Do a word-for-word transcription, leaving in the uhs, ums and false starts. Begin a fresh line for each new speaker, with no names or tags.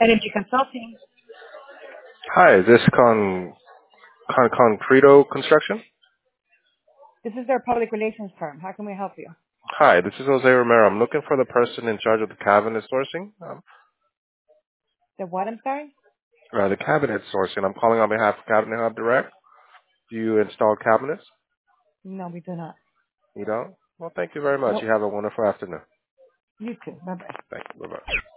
Energy Consulting.
Hi, is this Con, Con Concreto Construction?
This is their public relations firm. How can we help you?
Hi, this is Jose Romero. I'm looking for the person in charge of the cabinet sourcing. Um,
The what, I'm sorry?
uh, the cabinet sourcing. I'm calling on behalf of Cabinet Hub Direct. Do you install cabinets?
No, we do not.
You don't? Well, thank you very much.
Nope.
You have a wonderful afternoon.
You too. Bye-bye.
Thank you. Bye-bye.